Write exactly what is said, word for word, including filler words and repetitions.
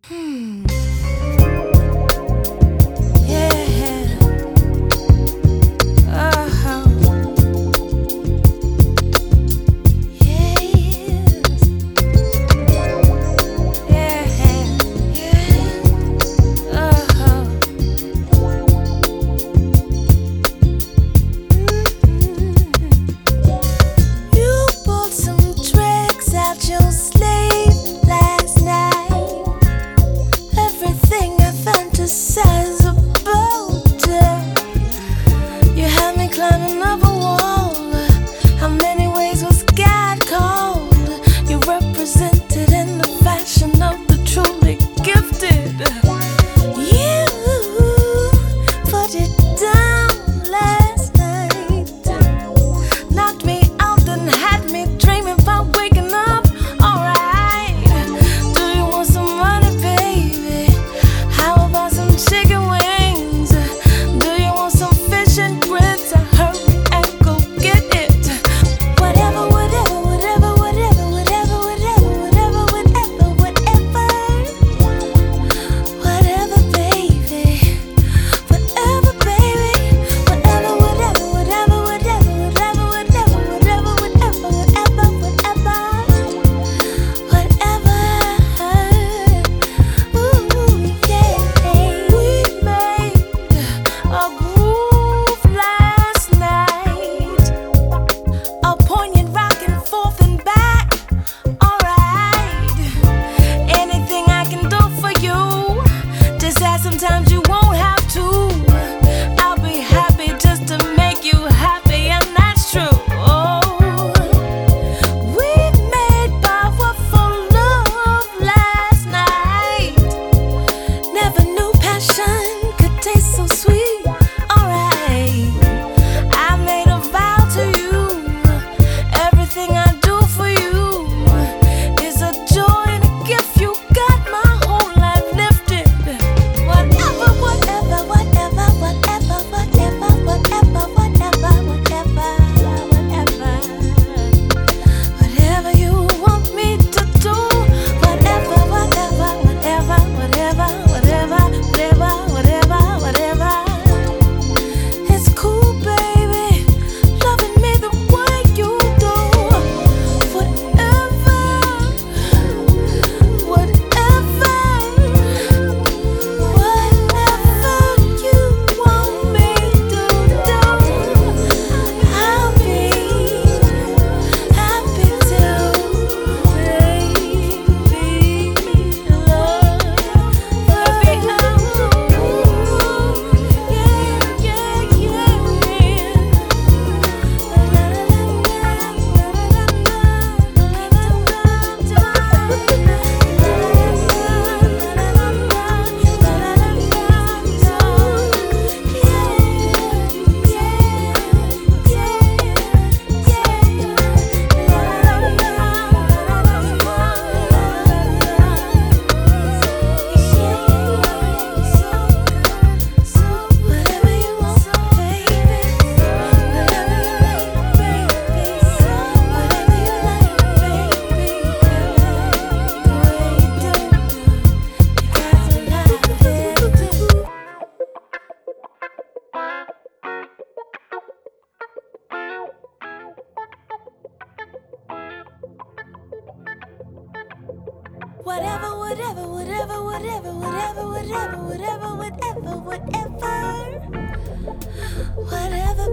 Hmm. Yeah. Oh. Yes. Yeah. Yeah. Oh. You pulled some tricks out your sleeve last night. Everything I fantasize about. You had me climbing up a wall. How many ways was God called? You represented in the fashion of the truly gifted. You put it down last night. Knocked me out and had me dreaming about waking up. Alright. Do you want some money, baby? How about some chicken wings? Do you want some fish and grits? I hurry and go get it. Whatever, whatever, whatever, whatever, whatever, whatever, whatever, whatever, whatever. Whatever, baby. Whatever, baby. Whatever, whatever, whatever, whatever, whatever, whatever, whatever, whatever, whatever, whatever. Whatever. Ooh, yeah. We made a groove last night. A poignant rock and forth and back. Alright. Anything I can do for you. Just that sometimes you won't have to. I'll be happy just to make you happy, and that's true. Oh, we made powerful love last night. Never knew passion could taste so sweet. Alright. I made a vow to you. Everything I do for you is a joy and a gift. You got my whole life lifted. Whatever, whatever, whatever, whatever, whatever, whatever, whatever, whatever, whatever. Whatever you want me to do. Whatever, whatever, whatever, whatever, whatever, whatever, whatever, whatever. It's cool, baby. Loving me the way you do. Whatever, whatever, whatever you want me to do, I'll be happy to, baby. Love, baby, yeah, yeah, whatever you want, baby. Whatever you like, baby. Whatever you like, baby. The way you do, you got to like it. Whatever, whatever, whatever, whatever, whatever, whatever, whatever, whatever, whatever, whatever,